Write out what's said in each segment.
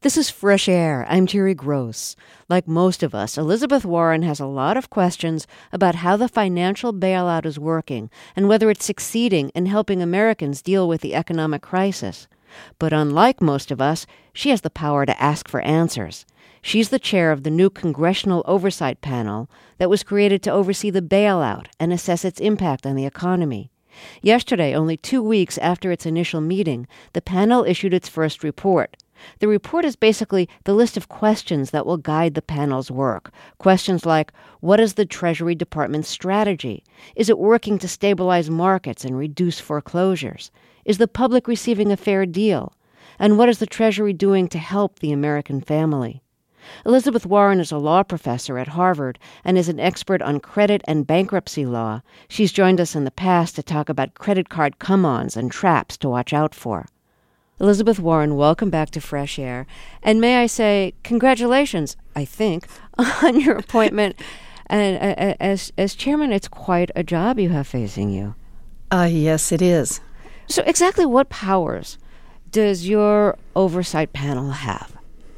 This is Fresh Air. I'm Terry Gross. Like most of us, Elizabeth Warren has a lot of questions about how the financial bailout is working and whether it's succeeding in helping Americans deal with the economic crisis. But unlike most of us, she has the power to ask for answers. She's the chair of the new Congressional Oversight Panel that was created to oversee the bailout and assess its impact on the economy. Yesterday, only 2 weeks after its initial meeting, the panel issued its first report. The report is basically the list of questions that will guide the panel's work. Questions like, what is the Treasury Department's strategy? Is it working to stabilize markets and reduce foreclosures? Is the public receiving a fair deal? And what is the Treasury doing to help the American family? Elizabeth Warren is a law professor at Harvard and is an expert on credit and bankruptcy law. She's joined us in the past to talk about credit card come-ons and traps to watch out for. Elizabeth Warren, welcome back to Fresh Air. And may I say, congratulations, I think, on your appointment. And as chairman, it's quite a job you have facing you. Yes, it is. So exactly what powers does your oversight panel have?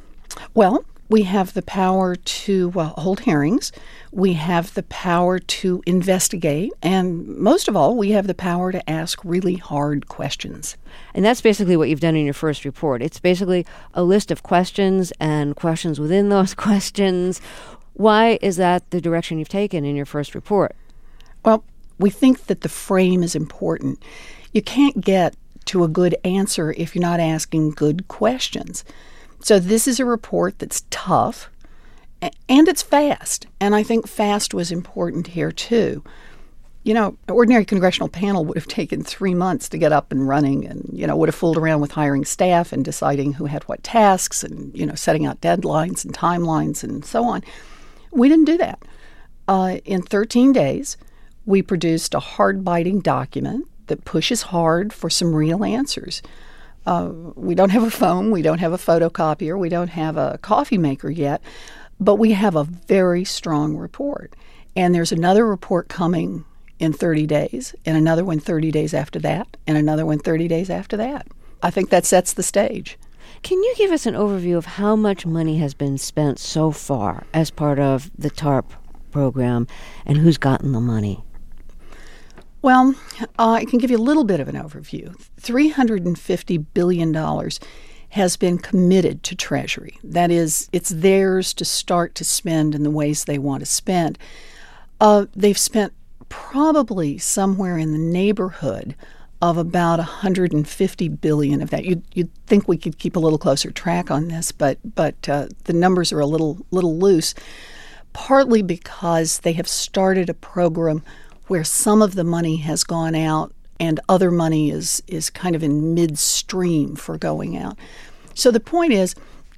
Well, we have the power to hold hearings. We have the power to investigate. And most of all, we have the power to ask really hard questions. And that's basically what you've done in your first report. It's basically a list of questions and questions within those questions. Why is that the direction you've taken in your first report? Well, we think that the frame is important. You can't get to a good answer if you're not asking good questions. So this is a report that's tough, and it's fast. And I think fast was important here, too. You know, an ordinary congressional panel would have taken 3 months to get up and running and, would have fooled around with hiring staff and deciding who had what tasks and, setting out deadlines and timelines and so on. We didn't do that. In 13 days, we produced a hard-biting document that pushes hard for some real answers. We don't have a phone, we don't have a photocopier, we don't have a coffee maker yet, but we have a very strong report. And there's another report coming in 30 days, and another one 30 days after that, and another one 30 days after that. I think that sets the stage. Can you give us an overview of how much money has been spent so far as part of the TARP program, and who's gotten the money? Well, I can give you a little bit of an overview. $350 billion has been committed to Treasury. That is, it's theirs to start to spend in the ways they want to spend. They've spent probably somewhere in the neighborhood of about $150 billion of that. You'd think we could keep a little closer track on this, but the numbers are a little loose, partly because they have started a program where some of the money has gone out and other money is kind of in midstream for going out. So the point is,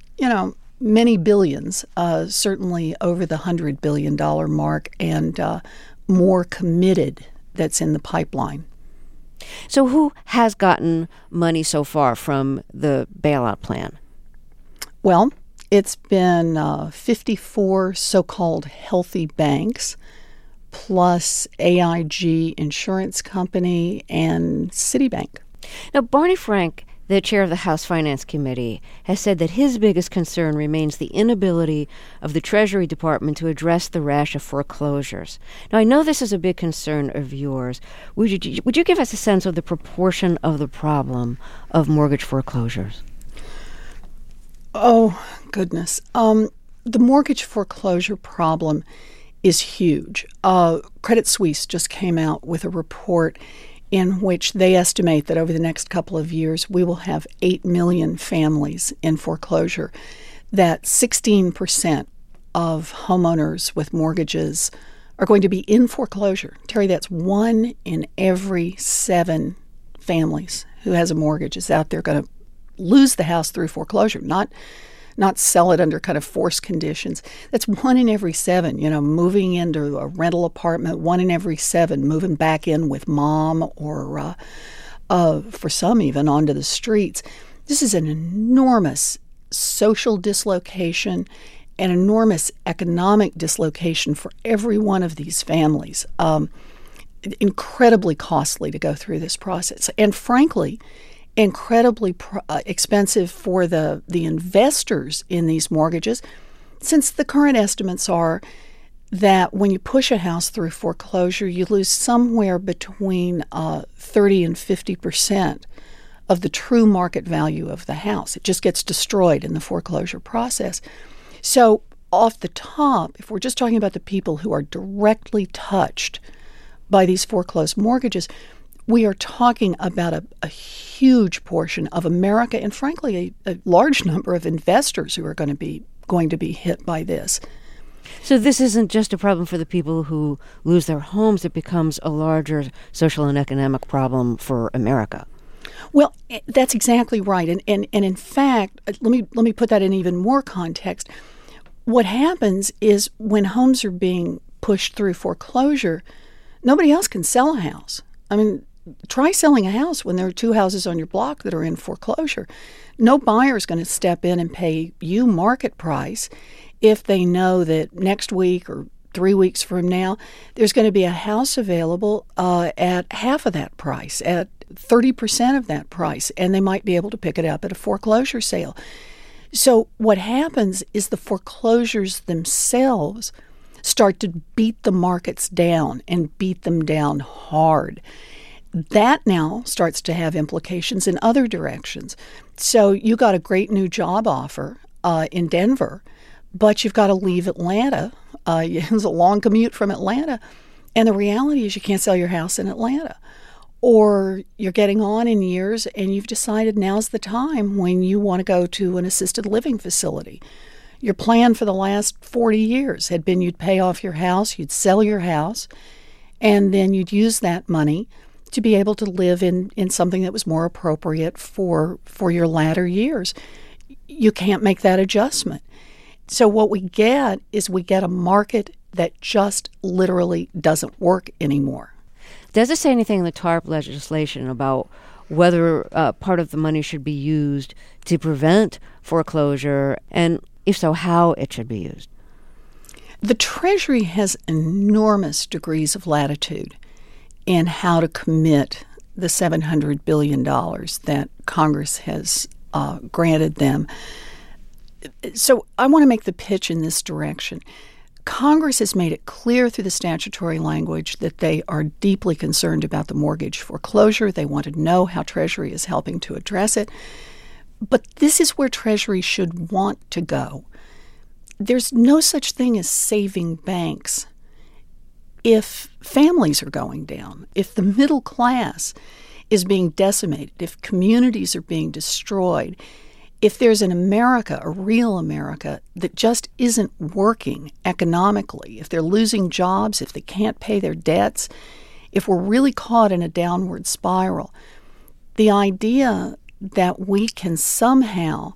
many billions, certainly over the $100 billion mark, and more committed that's in the pipeline. So who has gotten money so far from the bailout plan? Well, it's been 54 so-called healthy banks, plus AIG Insurance Company and Citibank. Now, Barney Frank, the chair of the House Finance Committee, has said that his biggest concern remains the inability of the Treasury Department to address the rash of foreclosures. Now, I know this is a big concern of yours. Would you give us a sense of the proportion of the problem of mortgage foreclosures? Oh, goodness. The mortgage foreclosure problem is huge. Credit Suisse just came out with a report in which they estimate that over the next couple of years we will have 8 million families in foreclosure, that 16% of homeowners with mortgages are going to be in foreclosure. Terry, that's 1 in every 7 families who has a mortgage is out there going to lose the house through foreclosure, not sell it under kind of forced conditions. That's 1 in every 7, moving into a rental apartment, 1 in every 7 moving back in with mom or for some even onto the streets. This is an enormous social dislocation, an enormous economic dislocation for every one of these families. Incredibly costly to go through this process. And frankly, incredibly expensive for the investors in these mortgages, since the current estimates are that when you push a house through foreclosure, you lose somewhere between 30 and 50% of the true market value of the house. It just gets destroyed in the foreclosure process. So off the top, if we're just talking about the people who are directly touched by these foreclosed mortgages, we are talking about a huge portion of America and, frankly, a large number of investors who are going to be hit by this. So this isn't just a problem for the people who lose their homes. It becomes a larger social and economic problem for America. Well, that's exactly right. And in fact, let me put that in even more context. What happens is when homes are being pushed through foreclosure, nobody else can sell a house. I mean, try selling a house when there are 2 houses on your block that are in foreclosure. No buyer is going to step in and pay you market price if they know that next week or 3 weeks from now, there's going to be a house available at half of that price, at 30% of that price, and they might be able to pick it up at a foreclosure sale. So what happens is the foreclosures themselves start to beat the markets down and beat them down hard. That now starts to have implications in other directions. So you got a great new job offer in Denver, but you've got to leave Atlanta. It's a long commute from Atlanta. And the reality is you can't sell your house in Atlanta. Or you're getting on in years and you've decided now's the time when you want to go to an assisted living facility. Your plan for the last 40 years had been you'd pay off your house, you'd sell your house, and then you'd use that money to be able to live in something that was more appropriate for your latter years. You can't make that adjustment. So what we get is we get a market that just literally doesn't work anymore. Does it say anything in the TARP legislation about whether part of the money should be used to prevent foreclosure, and if so, how it should be used? The Treasury has enormous degrees of latitude in how to commit the $700 billion that Congress has granted them. So I want to make the pitch in this direction. Congress has made it clear through the statutory language that they are deeply concerned about the mortgage foreclosure. They want to know how Treasury is helping to address it. But this is where Treasury should want to go. There's no such thing as saving banks if families are going down, if the middle class is being decimated, if communities are being destroyed, if there's an America, a real America, that just isn't working economically, if they're losing jobs, if they can't pay their debts, if we're really caught in a downward spiral, the idea that we can somehow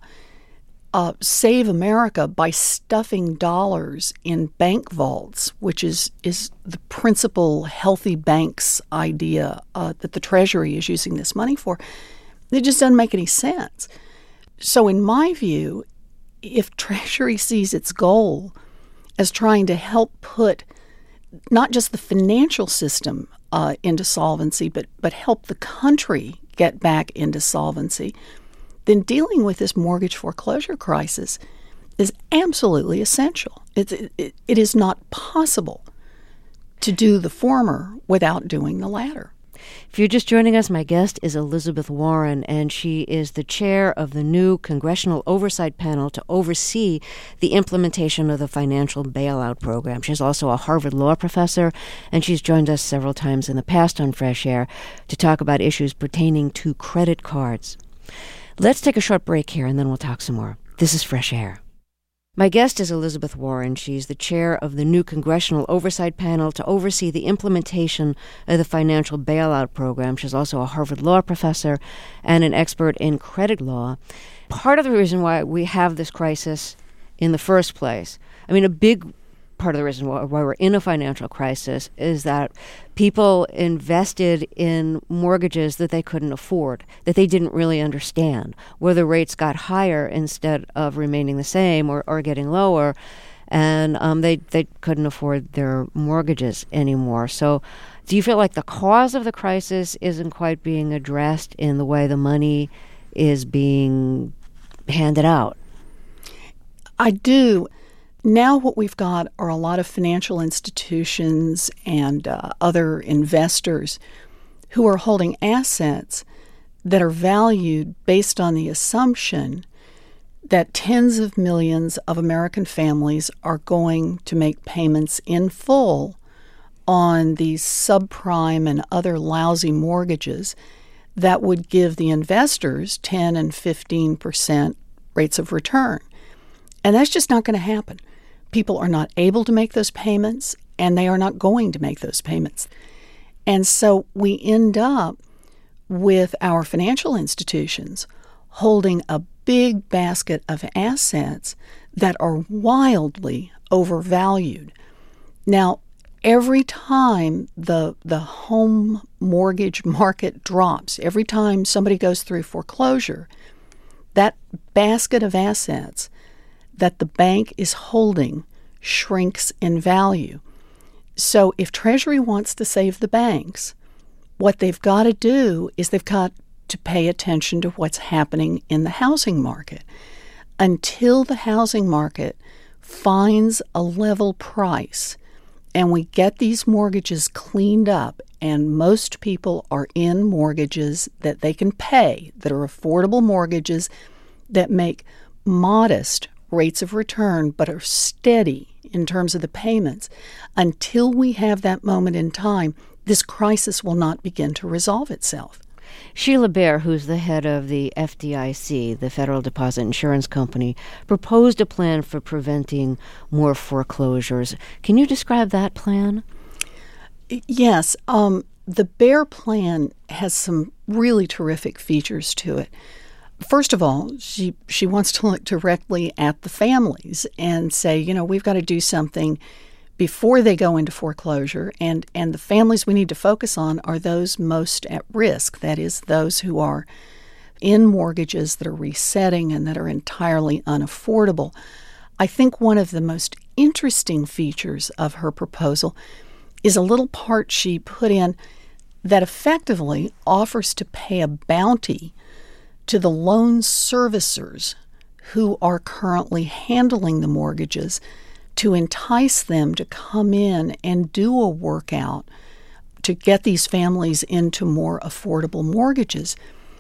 save America by stuffing dollars in bank vaults, which is the principal healthy banks idea that the Treasury is using this money for, it just doesn't make any sense. So in my view, if Treasury sees its goal as trying to help put not just the financial system into solvency, but help the country get back into solvency, then dealing with this mortgage foreclosure crisis is absolutely essential. It is not possible to do the former without doing the latter. If you're just joining us, my guest is Elizabeth Warren, and she is the chair of the new Congressional Oversight Panel to oversee the implementation of the financial bailout program. She's also a Harvard Law professor, and she's joined us several times in the past on Fresh Air to talk about issues pertaining to credit cards. Let's take a short break here, and then we'll talk some more. This is Fresh Air. My guest is Elizabeth Warren. She's the chair of the new Congressional Oversight Panel to oversee the implementation of the financial bailout program. She's also a Harvard Law professor and an expert in credit law. Part of the reason why we have this crisis in the first place, I mean, a big part of the reason why we're in a financial crisis is that people invested in mortgages that they couldn't afford, that they didn't really understand, where the rates got higher instead of remaining the same or getting lower, and they couldn't afford their mortgages anymore. So Do you feel like the cause of the crisis isn't quite being addressed in the way the money is being handed out? I do. Now what we've got are a lot of financial institutions and other investors who are holding assets that are valued based on the assumption that tens of millions of American families are going to make payments in full on these subprime and other lousy mortgages that would give the investors 10 and 15% rates of return. And that's just not going to happen. People are not able to make those payments, and they are not going to make those payments. And so we end up with our financial institutions holding a big basket of assets that are wildly overvalued. Now, every time the home mortgage market drops, every time somebody goes through foreclosure, that basket of assets that the bank is holding shrinks in value. So if Treasury wants to save the banks, what they've got to do is they've got to pay attention to what's happening in the housing market. Until the housing market finds a level price and we get these mortgages cleaned up, and most people are in mortgages that they can pay, that are affordable mortgages that make modest rates of return but are steady in terms of the payments. Until we have that moment in time, this crisis will not begin to resolve itself. Sheila Bair, who's the head of the FDIC, the Federal Deposit Insurance Company, proposed a plan for preventing more foreclosures. Can you describe that plan? Yes. The Bair plan has some really terrific features to it. First of all, she wants to look directly at the families and say, we've got to do something before they go into foreclosure. And the families we need to focus on are those most at risk, that is, those who are in mortgages that are resetting and that are entirely unaffordable. I think one of the most interesting features of her proposal is a little part she put in that effectively offers to pay a bounty to the loan servicers who are currently handling the mortgages to entice them to come in and do a workout to get these families into more affordable mortgages.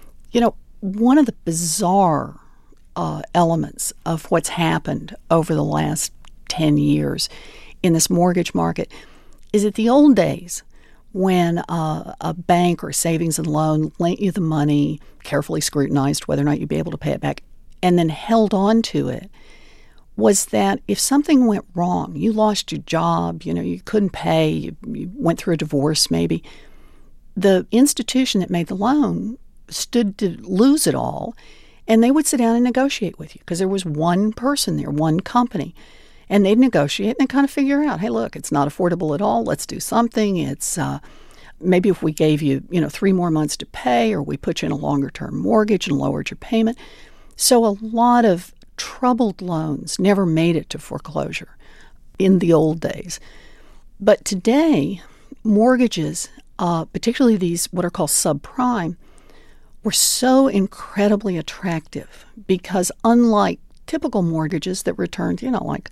One of the bizarre elements of what's happened over the last 10 years in this mortgage market is that the old days, when a bank or savings and loan lent you the money, carefully scrutinized whether or not you'd be able to pay it back, and then held on to it, was that if something went wrong, you lost your job, you couldn't pay, you went through a divorce maybe, the institution that made the loan stood to lose it all, and they would sit down and negotiate with you because there was one person there, one company. And they'd negotiate and they'd kind of figure out, hey, look, it's not affordable at all. Let's do something. It's maybe if we gave you, 3 more months to pay, or we put you in a longer-term mortgage and lowered your payment. So a lot of troubled loans never made it to foreclosure in the old days. But today, mortgages, particularly these what are called subprime, were so incredibly attractive because unlike typical mortgages that returned, like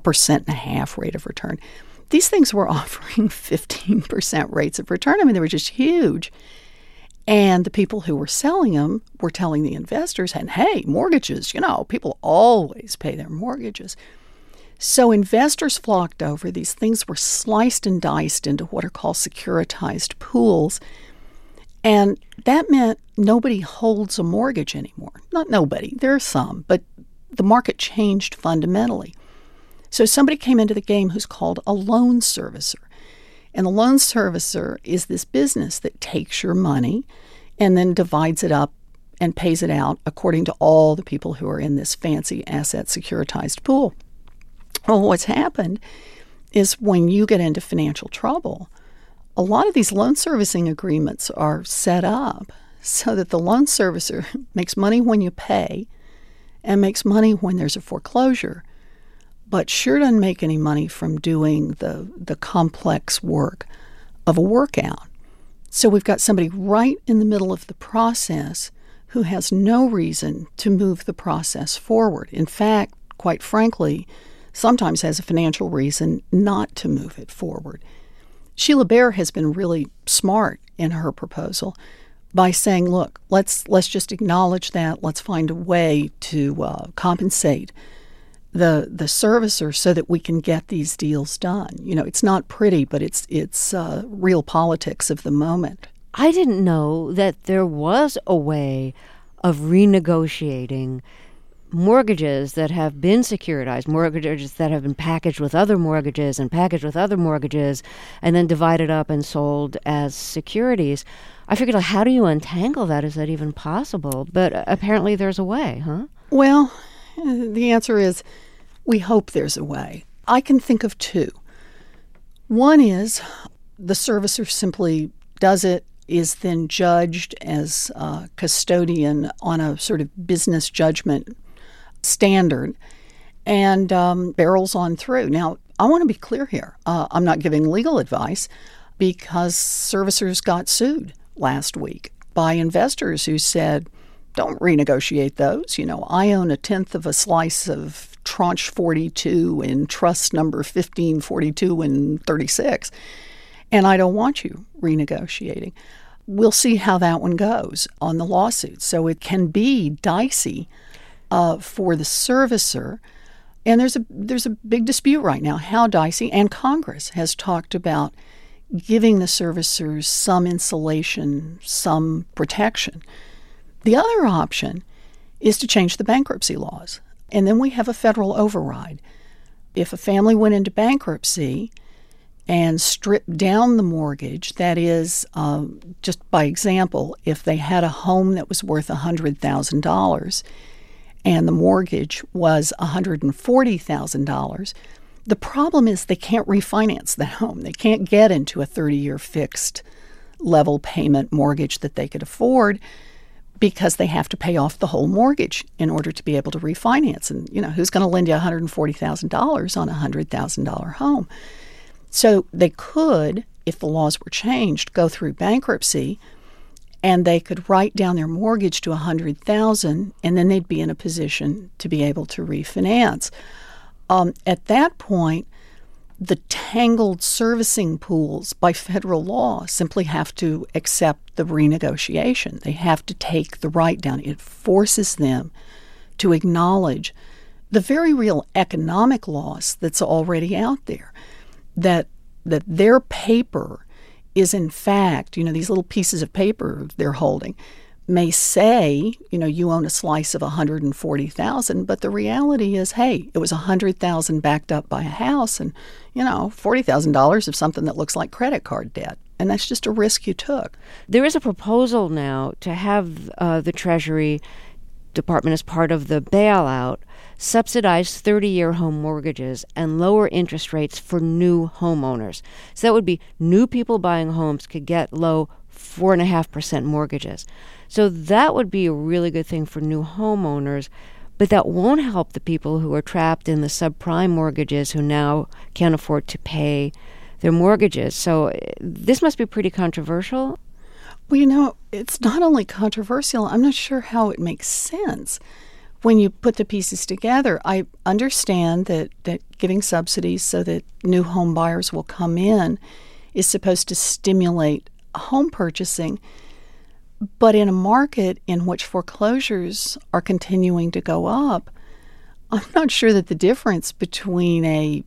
1.5% rate of return, these things were offering 15% rates of return. I mean, they were just huge. And the people who were selling them were telling the investors, and hey, mortgages, people always pay their mortgages. So investors flocked over. These things were sliced and diced into what are called securitized pools. And that meant nobody holds a mortgage anymore. Not nobody. There are some, but the market changed fundamentally. So somebody came into the game who's called a loan servicer. And the loan servicer is this business that takes your money and then divides it up and pays it out according to all the people who are in this fancy asset securitized pool. Well, what's happened is when you get into financial trouble, a lot of these loan servicing agreements are set up so that the loan servicer makes money when you pay and makes money when there's a foreclosure, but sure doesn't make any money from doing the complex work of a workout. So we've got somebody right in the middle of the process who has no reason to move the process forward. In fact, quite frankly, sometimes has a financial reason not to move it forward. Sheila Bair has been really smart in her proposal by saying, look, let's just acknowledge that. Let's find a way to compensate the servicer so that we can get these deals done. You know, it's not pretty, but it's real politics of the moment. I didn't know that there was a way of renegotiating mortgages that have been securitized, mortgages that have been packaged with other mortgages and packaged with other mortgages and then divided up and sold as securities. I figured, like, how do you untangle that? Is that even possible? But apparently there's a way, huh? Well, the answer is we hope there's a way. I can think of two. One is the servicer simply does it, is then judged as a custodian on a sort of business judgment standard and barrels on through. Now, I want to be clear here. I'm not giving legal advice because servicers got sued last week by investors who said, don't renegotiate those. You know, I own a tenth of a slice of tranche 42 in trust number 15, 42, and 36, and I don't want you renegotiating. We'll see how that one goes on the lawsuit. So it can be dicey for the servicer. And there's a big dispute right now, how dicey, and Congress has talked about giving the servicers some insulation, some protection. The other option is to change the bankruptcy laws. And then we have a federal override. If a family went into bankruptcy and stripped down the mortgage, that is, just by example, if they had a home that was worth $100,000 and the mortgage was $140,000, the problem is they can't refinance the home. They can't get into a 30-year fixed level payment mortgage that they could afford because they have to pay off the whole mortgage in order to be able to refinance. And, you know, who's going to lend you $140,000 on a $100,000 home? So they could, if the laws were changed, go through bankruptcy and they could write down their mortgage to $100,000 and then they'd be in a position to be able to refinance. At that point, the tangled servicing pools by federal law simply have to accept the renegotiation. They have to take the write down. It forces them to acknowledge the very real economic loss that's already out there. That their paper is in fact, you know, these little pieces of paper they're holding may say, you know, you own a slice of $140,000, but the reality is, hey, it was $100,000 backed up by a house, and you know, $40,000 of something that looks like credit card debt, and that's just a risk you took. There is a proposal now to have the Treasury Department, as part of the bailout, subsidize 30-year home mortgages and lower interest rates for new homeowners. So that would be new people buying homes could get low 4.5% mortgages. So that would be a really good thing for new homeowners, but that won't help the people who are trapped in the subprime mortgages who now can't afford to pay their mortgages. So this must be pretty controversial. Well, you know, it's not only controversial, I'm not sure how it makes sense when you put the pieces together. I understand that giving subsidies so that new home buyers will come in is supposed to stimulate home purchasing. But in a market in which foreclosures are continuing to go up, I'm not sure that the difference between a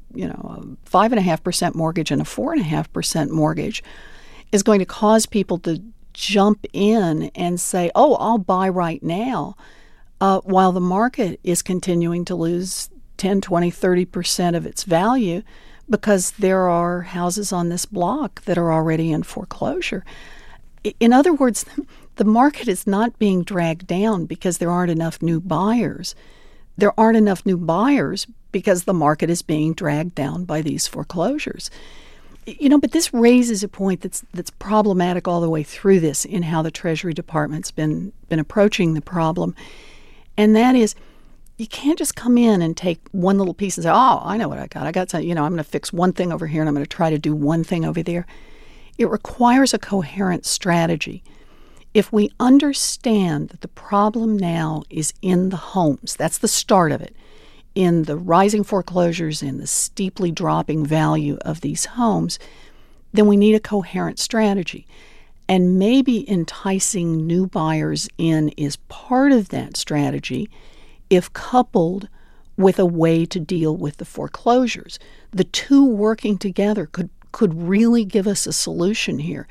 5.5% mortgage and a 4.5% mortgage is going to cause people to jump in and say, oh, I'll buy right now, while the market is continuing to lose 10, 20, 30% of its value because there are houses on this block that are already in foreclosure. In other words, the market is not being dragged down because there aren't enough new buyers. There aren't enough new buyers because the market is being dragged down by these foreclosures. You know, but this raises a point that's problematic all the way through this in how the Treasury Department's been approaching the problem. And that is, you can't just come in and take one little piece and say, oh, I know what I got. I got something, I'm going to fix one thing over here and I'm going to try to do one thing over there. It requires a coherent strategy. If we understand that the problem now is in the homes, that's the start of it, in the rising foreclosures and the steeply dropping value of these homes, then we need a coherent strategy. And maybe enticing new buyers in is part of that strategy if coupled with a way to deal with the foreclosures. The two working together could really give us a solution here.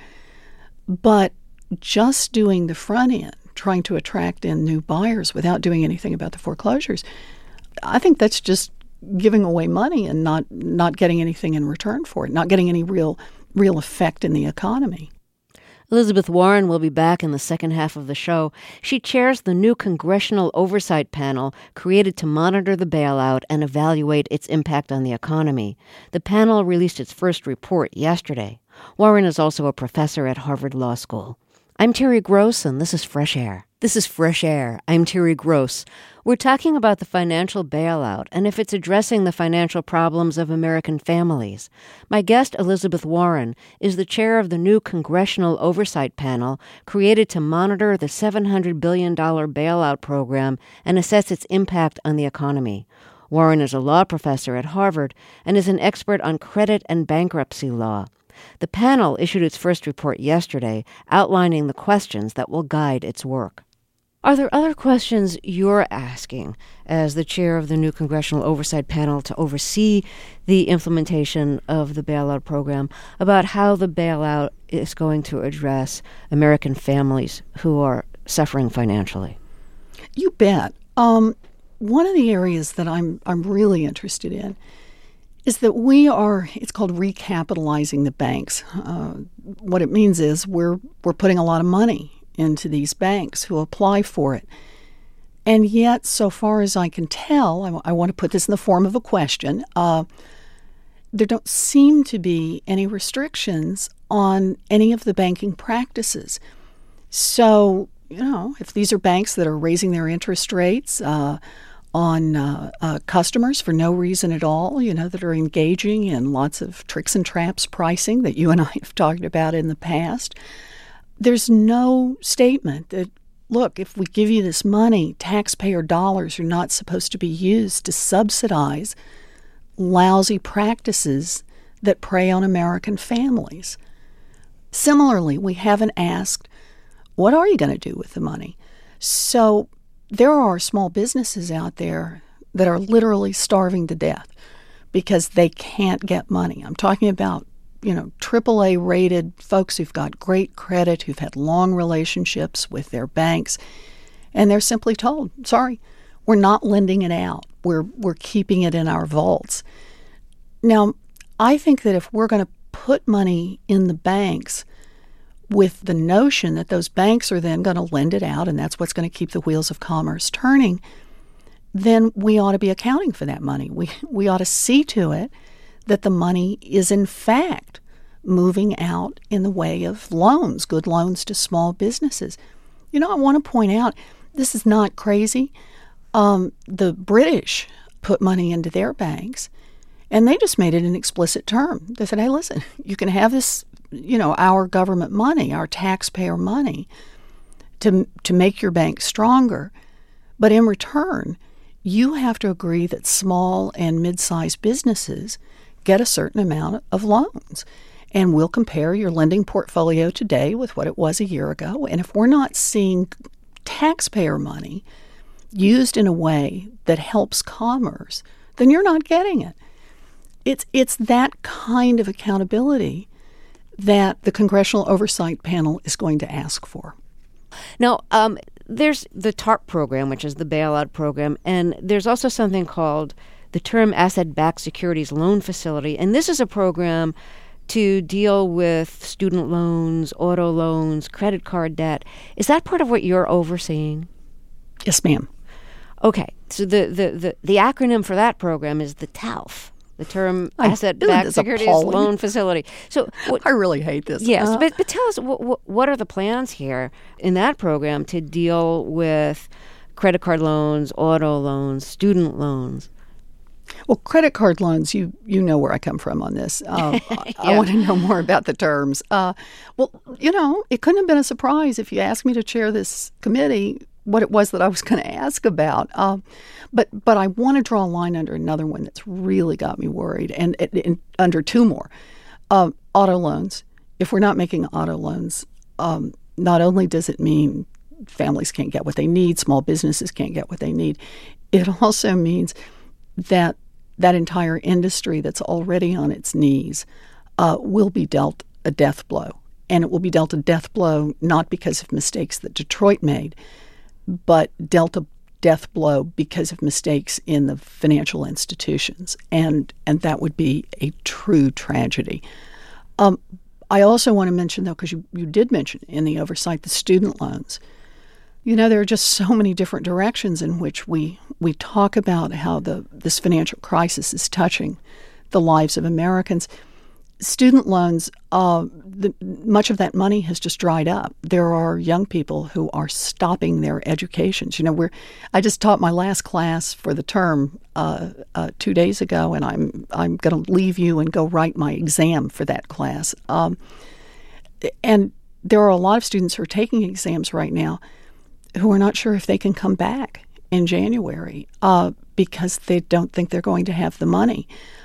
But just doing the front end, trying to attract in new buyers without doing anything about the foreclosures, I think that's just giving away money and not getting anything in return for it, not getting any real effect in the economy. Elizabeth Warren will be back in the second half of the show. She chairs the new Congressional Oversight Panel created to monitor the bailout and evaluate its impact on the economy. The panel released its first report yesterday. Warren is also a professor at Harvard Law School. I'm Terry Gross, and this is Fresh Air. This is Fresh Air. I'm Terry Gross. We're talking about the financial bailout and if it's addressing the financial problems of American families. My guest, Elizabeth Warren, is the chair of the new Congressional Oversight Panel created to monitor the $700 billion bailout program and assess its impact on the economy. Warren is a law professor at Harvard and is an expert on credit and bankruptcy law. The panel issued its first report yesterday, outlining the questions that will guide its work. Are there other questions you're asking as the chair of the new Congressional Oversight Panel to oversee the implementation of the bailout program about how the bailout is going to address American families who are suffering financially? You bet. One of the areas that I'm really interested in is that it's called recapitalizing the banks. What it means is we're putting a lot of money into these banks who apply for it. And yet, so far as I can tell, I want to put this in the form of a question, there don't seem to be any restrictions on any of the banking practices. So, if these are banks that are raising their interest rates on customers for no reason at all, that are engaging in lots of tricks and traps pricing that you and I have talked about in the past, there's no statement that, look, if we give you this money, taxpayer dollars are not supposed to be used to subsidize lousy practices that prey on American families. Similarly, we haven't asked, what are you going to do with the money? So there are small businesses out there that are literally starving to death because they can't get money. I'm talking about AAA rated folks who've got great credit, who've had long relationships with their banks, and they're simply told, sorry, we're not lending it out. We're keeping it in our vaults. Now, I think that if we're going to put money in the banks with the notion that those banks are then going to lend it out and that's what's going to keep the wheels of commerce turning, then we ought to be accounting for that money. We ought to see to it that the money is in fact moving out in the way of loans, good loans to small businesses. I want to point out, this is not crazy. The British put money into their banks, and they just made it an explicit term. They said, hey, listen, you can have this, our government money, our taxpayer money, to make your bank stronger, but in return, you have to agree that small and mid-sized businesses get a certain amount of loans. And we'll compare your lending portfolio today with what it was a year ago. And if we're not seeing taxpayer money used in a way that helps commerce, then you're not getting it. It's that kind of accountability that the Congressional Oversight Panel is going to ask for. Now, there's the TARP program, which is the bailout program, and there's also something called the Term Asset-Backed Securities Loan Facility. And this is a program to deal with student loans, auto loans, credit card debt. Is that part of what you're overseeing? Yes, ma'am. Okay. So the acronym for that program is the TALF, the Term Asset-Backed Securities Loan Facility. So I really hate this. Yes, but tell us, what are the plans here in that program to deal with credit card loans, auto loans, student loans? Well, credit card loans, you know where I come from on this. I want to know more about the terms. Well, it couldn't have been a surprise if you asked me to chair this committee what it was that I was going to ask about. But I want to draw a line under another one that's really got me worried, and under two more. Auto loans. If we're not making auto loans, not only does it mean families can't get what they need, small businesses can't get what they need, it also means that entire industry that's already on its knees will be dealt a death blow. And it will be dealt a death blow not because of mistakes that Detroit made, but dealt a death blow because of mistakes in the financial institutions. And that would be a true tragedy. I also want to mention, though, because you did mention in the oversight, the student loans. There are just so many different directions in which we talk about how this financial crisis is touching the lives of Americans. Student loans, much of that money has just dried up. There are young people who are stopping their educations. I just taught my last class for the term 2 days ago, and I'm going to leave you and go write my exam for that class. And there are a lot of students who are taking exams right now who are not sure if they can come back in January because they don't think they're going to have the money.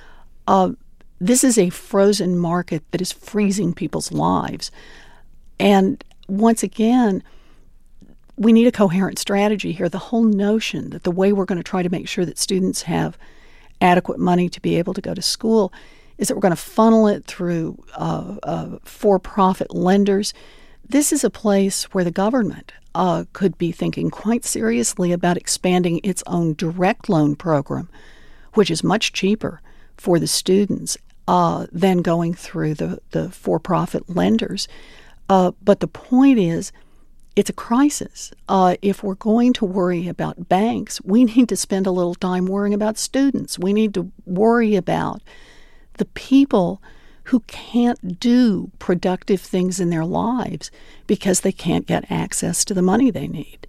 This is a frozen market that is freezing people's lives. And once again, we need a coherent strategy here. The whole notion that the way we're going to try to make sure that students have adequate money to be able to go to school is that we're going to funnel it through for-profit lenders. This is a place where the government could be thinking quite seriously about expanding its own direct loan program, which is much cheaper for the students than going through the for-profit lenders. But the point is, it's a crisis. If we're going to worry about banks, we need to spend a little time worrying about students. We need to worry about the people who can't do productive things in their lives because they can't get access to the money they need.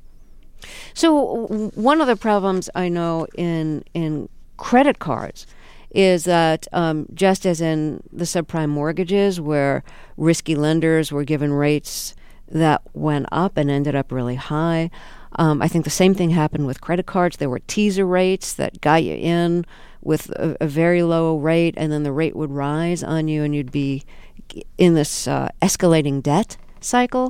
So one of the problems I know in credit cards is that just as in the subprime mortgages where risky lenders were given rates that went up and ended up really high, I think the same thing happened with credit cards. There were teaser rates that got you in with a very low rate, and then the rate would rise on you, and you'd be in this escalating debt cycle.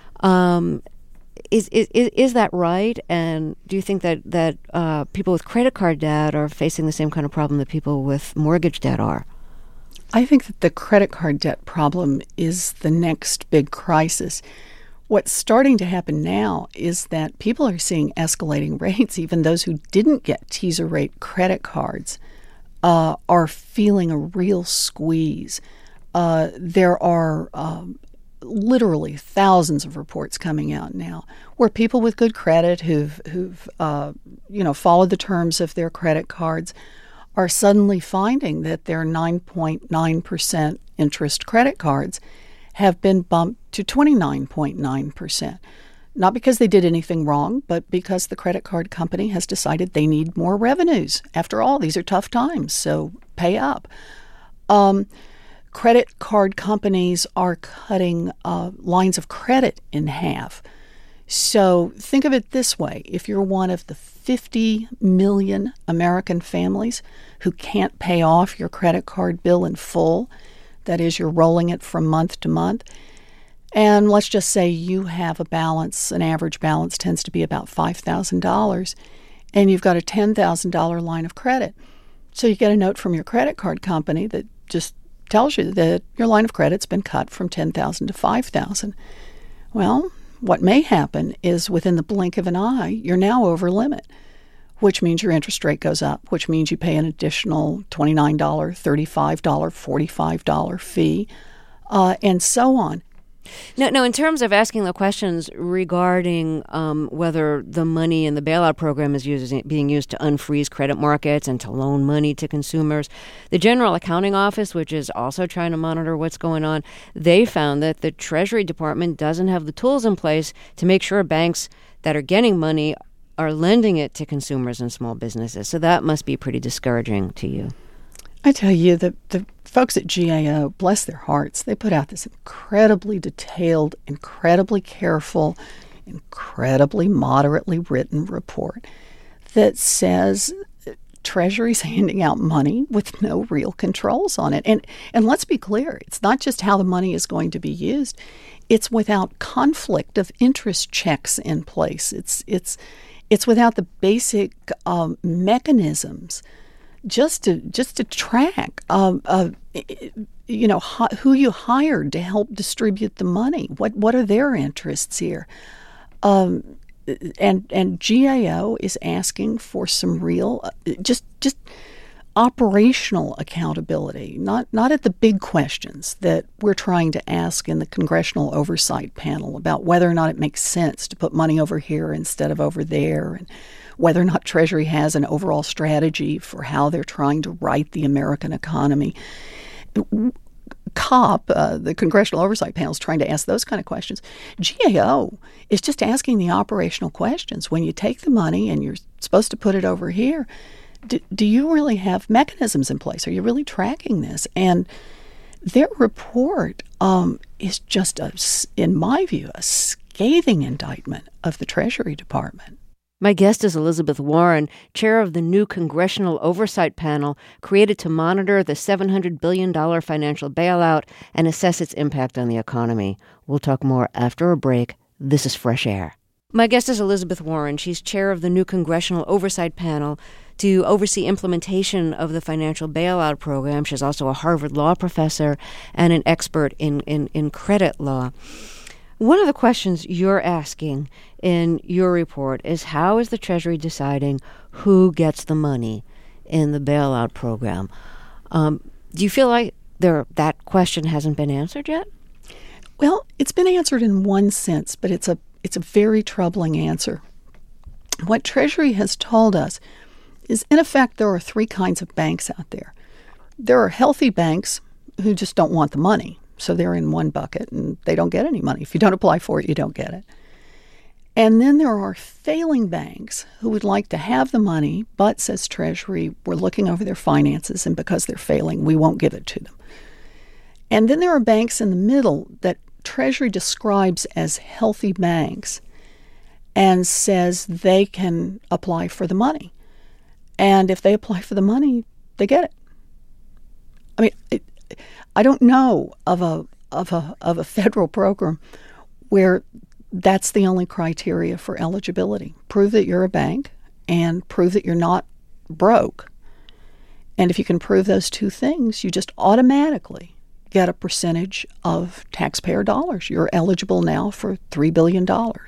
Is that right? And do you think that people with credit card debt are facing the same kind of problem that people with mortgage debt are? I think that the credit card debt problem is the next big crisis. What's starting to happen now is that people are seeing escalating rates. Even those who didn't get teaser rate credit cards are feeling a real squeeze. There are literally thousands of reports coming out now where people with good credit who've followed the terms of their credit cards are suddenly finding that their 9.9% interest credit cards have been bumped to 29.9%. Not because they did anything wrong, but because the credit card company has decided they need more revenues. After all, these are tough times, so pay up. Credit card companies are cutting lines of credit in half. So think of it this way. If you're one of the 50 million American families who can't pay off your credit card bill in full, that is, you're rolling it from month to month, and let's just say you have a balance, an average balance tends to be about $5,000, and you've got a $10,000 line of credit. So you get a note from your credit card company that just tells you that your line of credit's been cut from $10,000 to $5,000. Well, what may happen is within the blink of an eye, you're now over limit, which means your interest rate goes up, which means you pay an additional $29, $35, $45 fee, and so on. No, in terms of asking the questions regarding whether the money in the bailout program is being used to unfreeze credit markets and to loan money to consumers, the General Accounting Office, which is also trying to monitor what's going on, they found that the Treasury Department doesn't have the tools in place to make sure banks that are getting money are lending it to consumers and small businesses. So that must be pretty discouraging to you. I tell you, the folks at GAO, bless their hearts, they put out this incredibly detailed, incredibly careful, incredibly moderately written report that says Treasury's handing out money with no real controls on it. And let's be clear, it's not just how the money is going to be used. It's without conflict of interest checks in place. It's without the basic mechanisms just to track who you hired to help distribute the money. What are their interests here? And GAO is asking for some real just operational accountability, not at the big questions that we're trying to ask in the Congressional Oversight Panel about whether or not it makes sense to put money over here instead of over there, and whether or not Treasury has an overall strategy for how they're trying to right the American economy. The Congressional Oversight Panel, is trying to ask those kind of questions. GAO is just asking the operational questions. When you take the money and you're supposed to put it over here, do you really have mechanisms in place? Are you really tracking this? And their report is just, in my view, a scathing indictment of the Treasury Department. My guest is Elizabeth Warren, chair of the new Congressional Oversight Panel created to monitor the $700 billion financial bailout and assess its impact on the economy. We'll talk more after a break. This is Fresh Air. My guest is Elizabeth Warren. She's chair of the new Congressional Oversight Panel to oversee implementation of the financial bailout program. She's also a Harvard Law professor and an expert in credit law. One of the questions you're asking in your report is, how is the Treasury deciding who gets the money in the bailout program? Do you feel like that question hasn't been answered yet? Well, it's been answered in one sense, but it's a very troubling answer. What Treasury has told us is, in effect, there are three kinds of banks out there. There are healthy banks who just don't want the money. So they're in one bucket and they don't get any money. If you don't apply for it, you don't get it. And then there are failing banks who would like to have the money, but, says Treasury, we're looking over their finances, and because they're failing, we won't give it to them. And then there are banks in the middle that Treasury describes as healthy banks and says they can apply for the money. And if they apply for the money, they get it. I mean, I don't know of a federal program where that's the only criteria for eligibility. Prove that you're a bank and prove that you're not broke. And if you can prove those two things, you just automatically get a percentage of taxpayer dollars. You're eligible now for $3 billion or,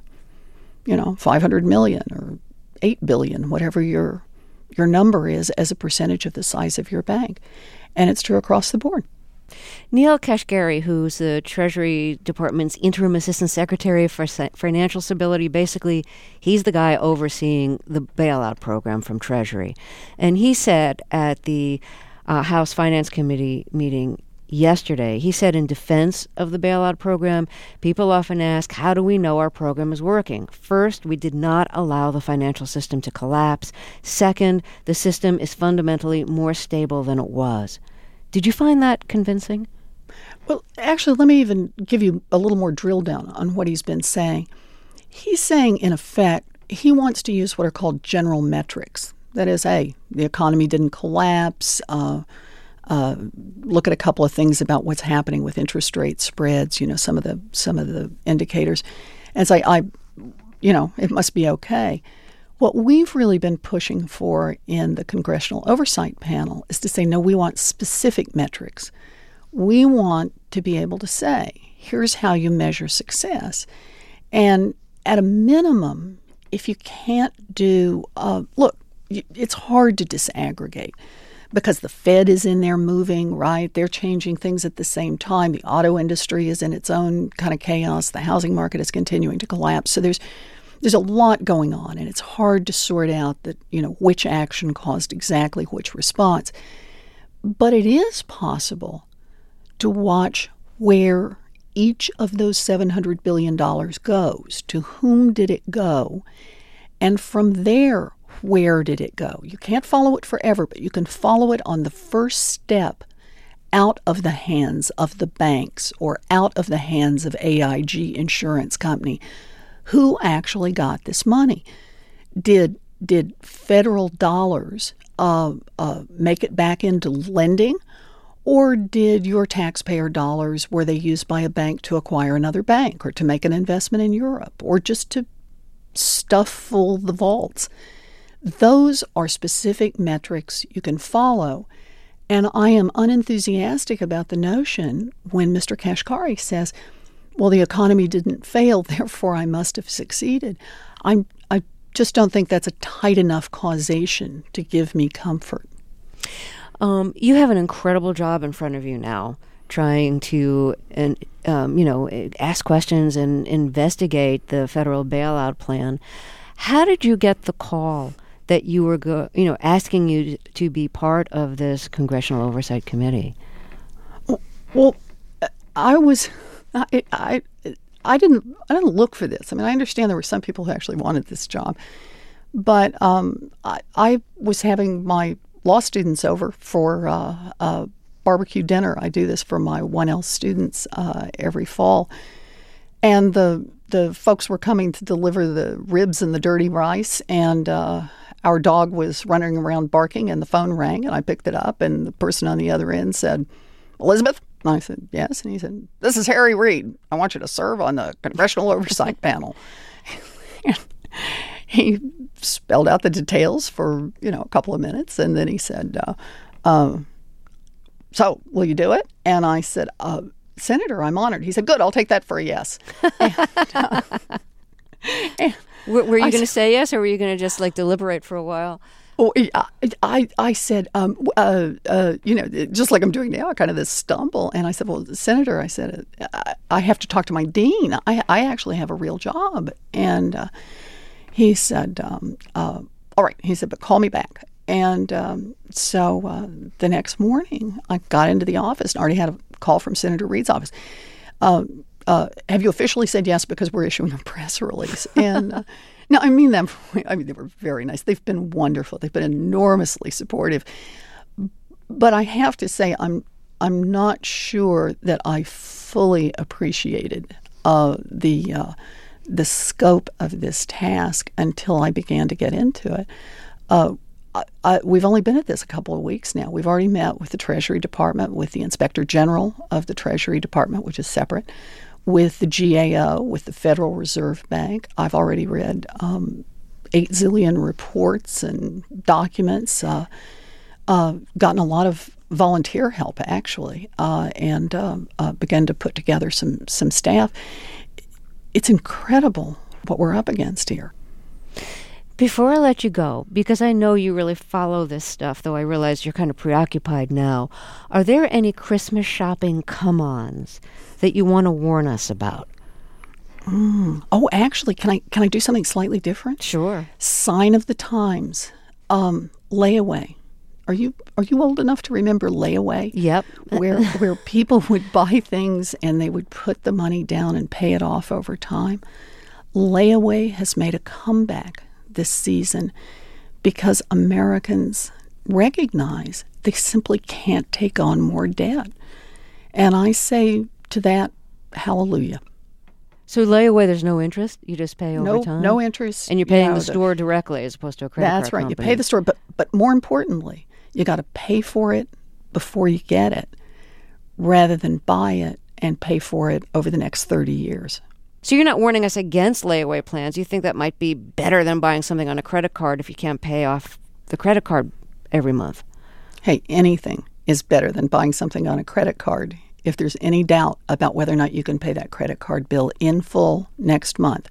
$500 million or $8 billion, whatever your number is as a percentage of the size of your bank. And it's true across the board. Neil Kashgari, who's the Treasury Department's interim assistant secretary for financial stability, basically, he's the guy overseeing the bailout program from Treasury. And he said at the House Finance Committee meeting yesterday, he said in defense of the bailout program, people often ask, how do we know our program is working? First, we did not allow the financial system to collapse. Second, the system is fundamentally more stable than it was. Did you find that convincing? Well, actually, let me even give you a little more drill down on what he's been saying. He's saying, in effect, he wants to use what are called general metrics. That is, the economy didn't collapse. Look at a couple of things about what's happening with interest rate spreads. Some of the indicators, and say, it must be okay. What we've really been pushing for in the Congressional Oversight Panel is to say, no, we want specific metrics. We want to be able to say, here's how you measure success. And at a minimum, if you can't do, it's hard to disaggregate because the Fed is in there moving, right? They're changing things at the same time. The auto industry is in its own kind of chaos. The housing market is continuing to collapse. So there's a lot going on, and it's hard to sort out that, which action caused exactly which response. But it is possible to watch where each of those $700 billion goes. To whom did it go? And from there, where did it go? You can't follow it forever, but you can follow it on the first step out of the hands of the banks or out of the hands of AIG Insurance Company. Who actually got this money? Did federal dollars make it back into lending? Or did your taxpayer dollars, were they used by a bank to acquire another bank or to make an investment in Europe or just to stuff full the vaults? Those are specific metrics you can follow. And I am unenthusiastic about the notion when Mr. Kashkari says, well, the economy didn't fail, therefore I must have succeeded. I just don't think that's a tight enough causation to give me comfort. You have an incredible job in front of you now, trying to, ask questions and investigate the federal bailout plan. How did you get the call that you were, asking you to be part of this Congressional Oversight Committee? Well, I didn't look for this. I mean, I understand there were some people who actually wanted this job, but I was having my law students over for a barbecue dinner. I do this for my 1L students every fall, and the folks were coming to deliver the ribs and the dirty rice, and our dog was running around barking, and the phone rang, and I picked it up, and the person on the other end said, "Elizabeth?" And I said, "Yes." And he said, "This is Harry Reid. I want you to serve on the Congressional Oversight Panel." And he spelled out the details for, a couple of minutes, and then he said, "So, will you do it?" And I said, "Senator, I'm honored." He said, "Good, I'll take that for a yes." And were you going to say yes, or were you going to just deliberate for a while? Oh, I said, just like I'm doing now, kind of this stumble. And I said, "Well, Senator," I said, "I have to talk to my dean. I actually have a real job." And he said, "All right." He said, "But call me back." And so the next morning, I got into the office and already had a call from Senator Reid's office. Have you officially said yes, because we're issuing a press release? And no, I mean them. I mean, they were very nice. They've been wonderful. They've been enormously supportive. But I have to say, I'm not sure that I fully appreciated the scope of this task until I began to get into it. We've only been at this a couple of weeks now. We've already met with the Treasury Department, with the Inspector General of the Treasury Department, which is separate, with the GAO, with the Federal Reserve Bank. I've already read 8 zillion reports and documents, gotten a lot of volunteer help, actually, and began to put together some staff. It's incredible what we're up against here. Before I let you go, because I know you really follow this stuff, though I realize you're kind of preoccupied now, are there any Christmas shopping come-ons that you want to warn us about? Oh, actually, can I do something slightly different? Sure. Sign of the times. Layaway. Are you old enough to remember layaway? Yep. where people would buy things and they would put the money down and pay it off over time. Layaway has made a comeback this season because Americans recognize they simply can't take on more debt. And I say to that, hallelujah. So layaway, there's no interest? You just pay over time? No interest. And you're paying the store directly as opposed to a credit card That's right. company. You pay the store, but more importantly, you got to pay for it before you get it rather than buy it and pay for it over the next 30 years. So you're not warning us against layaway plans. You think that might be better than buying something on a credit card if you can't pay off the credit card every month? Hey, anything is better than buying something on a credit card if there's any doubt about whether or not you can pay that credit card bill in full next month.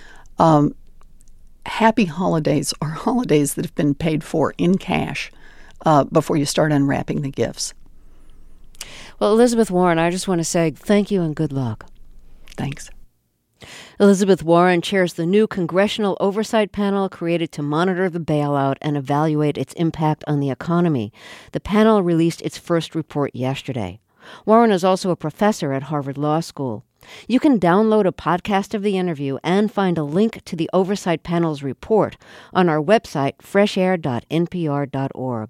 Happy holidays are holidays that have been paid for in cash before you start unwrapping the gifts. Well, Elizabeth Warren, I just want to say thank you and good luck. Thanks. Elizabeth Warren chairs the new Congressional Oversight Panel created to monitor the bailout and evaluate its impact on the economy. The panel released its first report yesterday. Warren is also a professor at Harvard Law School. You can download a podcast of the interview and find a link to the Oversight Panel's report on our website, freshair.npr.org.